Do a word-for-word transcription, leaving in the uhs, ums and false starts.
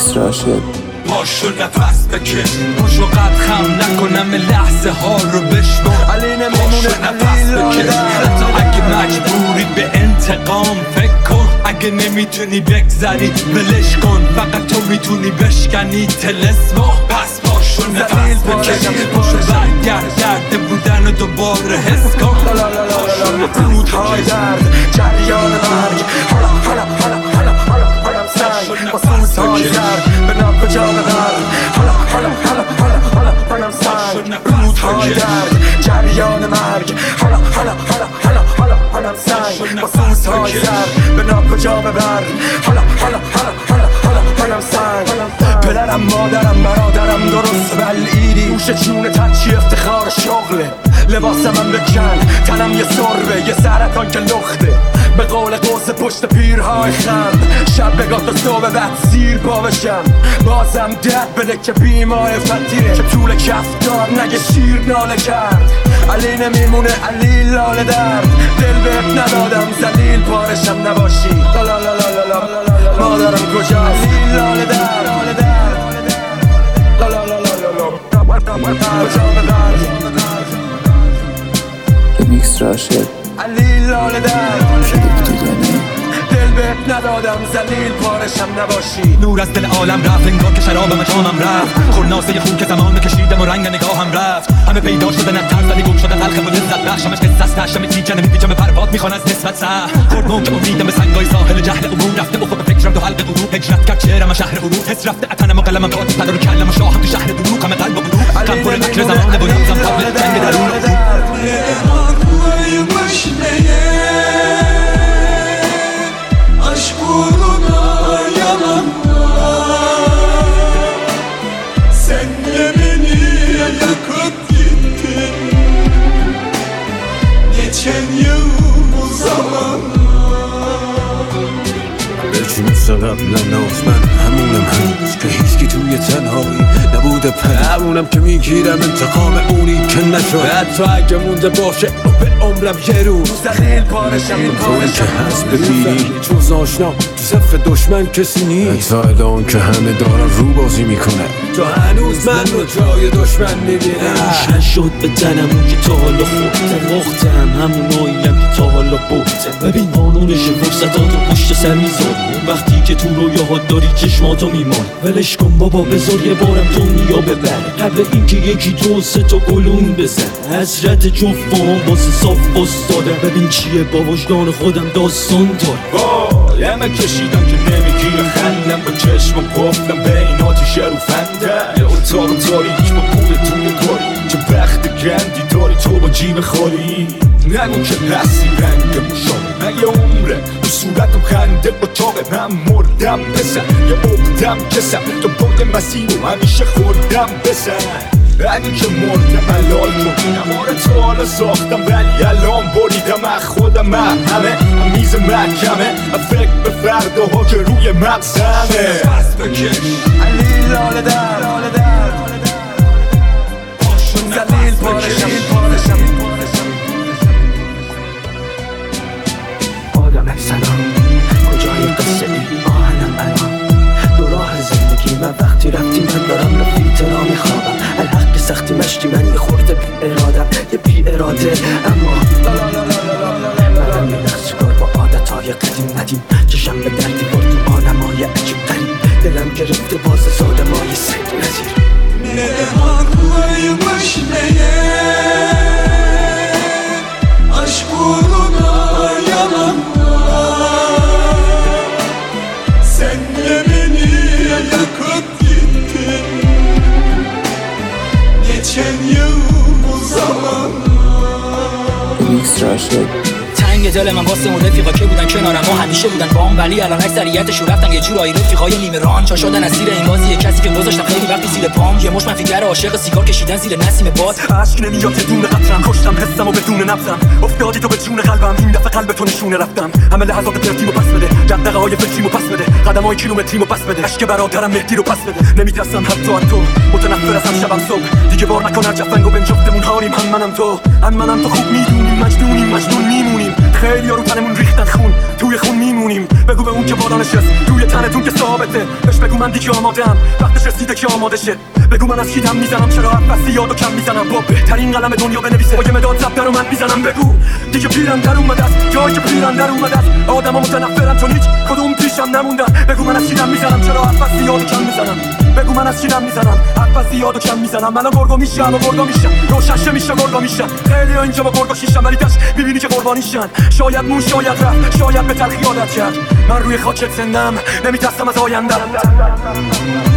میکس راشد. پاشو نفس بکش، پاشو قد خم نکنم لحظه ها رو بشنو. پاشو نفس بکش، حتی اگه مجبوری به انتقام فکر کن. اگه نمیتونی بگذری ولش کن، فقط تو میتونی بشکنی طلسمو. پس پاشو نفس بکش، پاشو برگرد درد بودن و دوباره حس کن. رودهای درد، جریان مرگ، حالا حالا حالا حالا حالا حالا سنگ با سوزهای زرد به ناکجا ببر. حالا حالا حالا حالا حالا حالا سنگ، رودهای درد، جریان مرگ، حالا حالا حالا حالا حالا حالا سنگ با سوزهای زرد به ناکجا ببر. حالا حالا حالا حالا حالا حالا سنگ. پدرم مادرم برادرم درست بلعیدی، گوش جون تچی افتخار شغله. لباسم بکن تنم یه سربه، یه سرطان که لخته. به قول قوس پشت پیرهای خم، شب بگاه تا صبح بعد سیر پا بشم. بازم درد بده که بیمای فتیره، که طول کفتار نگه شیر ناله کرد. علی نمیمونه علی لاله درد، دل بهت ندادم زلیل پارشم نباشی. لالا لالا لالا مادرم کجا؟ علی لاله درد، لالا لالا لالا کجا بدرد؟ میکس راشد. علی لاله درد، کلیپ دیدنی دل بهت ندادم زلیل پارشم نباشی. نور از دل عالم رفت انگار که شراب مجامم رفت. خورناسه خون که زمان کشیدم و رنگ نگاهم رفت. همه پیدا شده نترس ولی گم شده تلخ و لذت بخشمش قصه است. هشتم تیجنه میپیچم پرواد میخوان از نسبت سه. خورد موج امیدم به سنگای ساحل جهل عموم رفته افق فکرم تو حلق غروب. هجرت کرد چهرم شهر غروب، حس رفته اتنم و قلمم کات پدر و کلم و شاهم تو شهر دروغ. همه قلب و غروب غم پر فکر زمانه و نمزم تابل جنگ درون. Aşk uğruna yalanlar, sen de beni yakıp gittin. Geçen yıl bu zamanlar. بچی مثل قبلا ناز من همونم هنوز که هیچکی توی تنهایی نبوده پنه. همونم که میگیرم انتقام اونی که نشد. حتی اگه مونده باشه به عمرم یه روز زلیل پارشم طوری که هست ببینی جز آشنا تو صف دشمن کسی نیست. حتی الان که همه دارن رو بازی میکنه تو هنوز من رو جای دشمن میبینم. نشد به تنم اون که تا حالا خورده وقتم، هموناییم که تا حالا برده. ببین قانونش فرصتاتو پشت سر میذاری، وقتی که تو رویاها داری چشماتو میمانی. ولش کن بابا بذار یه بارم دنیا ببره، قبل اینکه یکی دو سه تا گلون بزن. حضرت جفتم واسه صاف استاده، ببین چیه با وجدان خودم داستان داره. وای همه کشیدم که نمیگیره خندم، با چشمم گفتم به این آتیشه رو فنده. یه اتاق تاریک با پول توی کاری، چه وقت گندی داری تو با جیب خالی. نگو که هستی رنگ مشابه، من یه عمره تو صورتم خنده اتاقه. من مردم بزن یه عقدم کسم، تو بود مسیر و همیشه خوردم بزن. اگه که مردم حلال کن، نماره تو حالا ساختم ولی الان بریدم از خودم. من همه میز محکمه، فکر به فردا ها که روی مغزمه. دست بکش علی لاله درد، زلیل پارشم پارشم. آدم سلام کجای قصه ای آهنم الان؟ دو راه زندگی من وقتی رفتی من دارم رفیق را میخوابم. الحق که سختی مشتی من یه خورده بی ارادم، یه بی اراده. اما منم یه نقص کار با عادت های قدیم ندیم. چشم به دردی بردیم آدم های عجیب قریب. دلم گرفته باز سادم های سید نزیر. Ne haklıymış meğer, aşk uğruna yalanlar. Sen de beni yakıp gittin. Geçen yıl bu zamanlar. میکس راشد. تنگ دل من واسه اون رفیقا که بودن کنارم و همیشه بودن بام، ولی الان اکثریتشون رفتن یه جورایی رفیقای نیمه ران. چا شدن اسیر این بازی، یه کسی که گذاشتم خیلی وقتی زیر پام. یه مش منفیگر عاشق سیگار کشیدن زیر نسیم باد. عشق نمیاد یه دونه قطرم، کشتم حسم و بدون نبضم. افتادی تو به جون قلبم، این دفعه قلب تو نشونه رفتم. همه لحظات پرتیمو پس بده، دغدغه های فکریمو پس بده، قدمای کیلومتریمو پس بده. عشق برادرم مهدی رو پس بده. نمیترسم حتی از تو، متنفر ازم شبم صبح. دیگه بار نکن هر جفنگو بهم جفتمون هاریم. هم منم تو هم منم تو خوب میدونیم، مجنونیم مجنون میمونیم. خیلی ها رو تنمون ریختن خون، توی خون میمونیم. بگو به اون که بالا نشست توی تنتون که ثابته، بهش بگو من دیگه آمادم، وقتش رسیده که آماده شه. بگو من از کی دم میزنم، چرا حرف یاد و کم میزنم، با بهترین قلم دنیا بنویسه، با یه مداد زبده رو من میزنم. بگو دیگه پیرم در اومده است، جایی که پیرم در اومده است. آدما متنفرن چون هیچ کدوم پیشم نموندن. بگو من از کی دم میزنم، چرا حرف یاد و کم میزنم. بگو من از کی دم میزنم، حرف یاد و کم میزنم. من گرگا میشم و گرگا میشم، روششه میشه گرگا میشم. خیلی ها اینجا با گرگا شیشم، ولی داش میبینی که قربانیشن. شاید مون شاید رفت، شاید به تلخی عادت کرد. من روی خاکت زندم، نمیترسم از آیندم.